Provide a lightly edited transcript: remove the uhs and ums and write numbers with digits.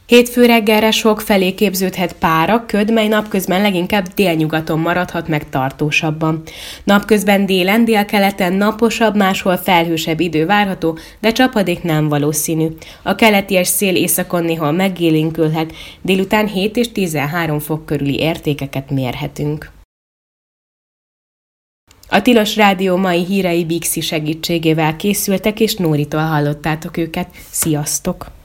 Hétfő reggelre sok felé képződhet pára, köd, mely napközben leginkább délnyugaton maradhat meg tartósabban. Napközben délen, délkeleten naposabb, máshol felhősebb idő várható, de csapadék nem valószínű. A keleti szél északon néhol megélénkülhet, délután 7 és 13 fok körüli értékeket mérhetünk. A Tilos Rádió mai hírei Bixi segítségével készültek, és Nóritól hallottátok őket. Sziasztok!